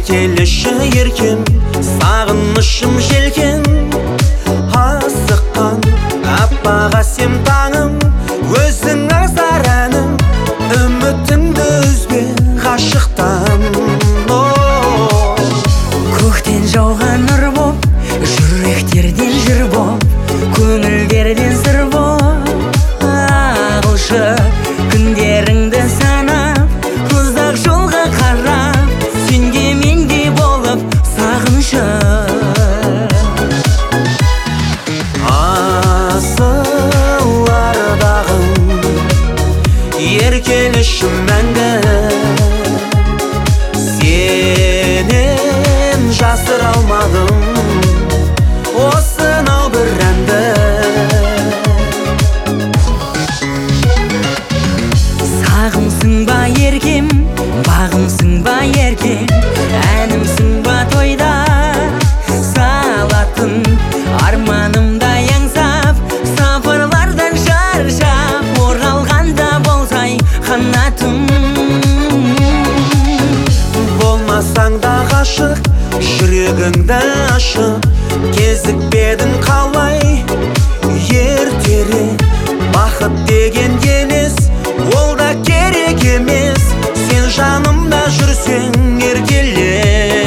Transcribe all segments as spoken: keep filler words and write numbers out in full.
еркелеші еркем, сағынышым желкен, асыққан аппақ әсем таңым, өзің аңсар әнім, үмітіңді үзбе ғашықтан. Көктен жауған нұр боп, жүректерден жыр боп, көңілдерден сыр боп ағылшы күндеріңді санап, ұзақ жолға қарап, сенде мендей болып сағынышы. Асылардағым еркелешім мәңгі, сенен жасыра алмадым осынау бір әнді. Сағымсың ба еркем, бағымсың ба еркем, әнімсің ба тойда салатын, арманымда аңсап, сапарлардан шаршап, оралғанда болсай қанатым. Болмасаң да ғашық, жүрегіңді ашып, кезікпедің қалай ертерек. Бақыт деген елес, ол да керек емес, сен жанымда жүрсең еркеле.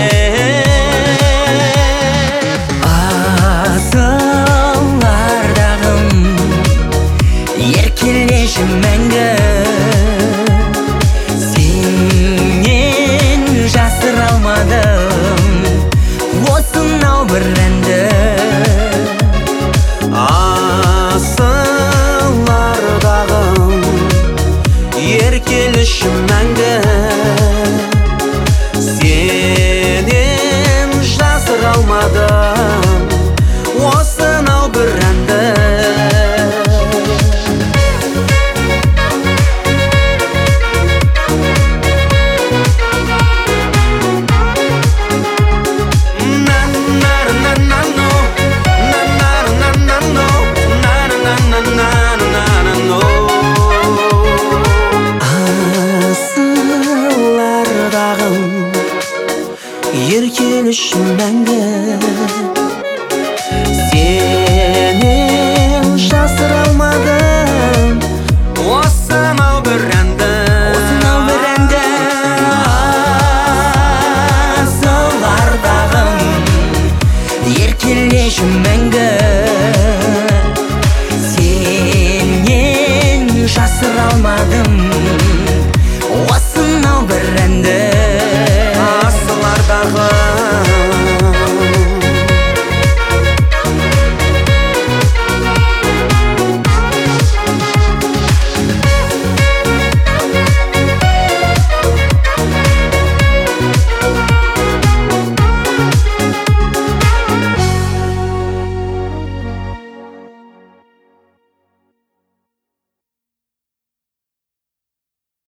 Асылардағым еркелеші мәңгі, сенен жасыра алмадым осынау бір әнді. Асылардағым еркелеші мәңгі, сенен жасыра алмадым осынау бір әнді. Еркелеші мәңгі, сенен жасыра алмадым осынау бір әнді. Осынау бір әнді. Асылардағым еркелеші мәңгі, сенен жасыра алмадым осынау бір әнді.